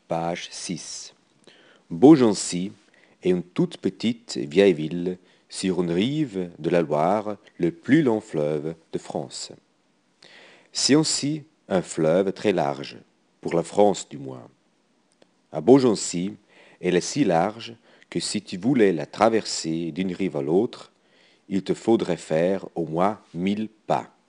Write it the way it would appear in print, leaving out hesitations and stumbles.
page 6. Beaugency est une toute petite vieille ville sur une rive de la Loire, le plus long fleuve de France. C'est aussi un fleuve très large, pour la France du moins. À Beaugency, elle est si large que si tu voulais la traverser d'une rive à l'autre, il te faudrait faire au moins 1000 pas.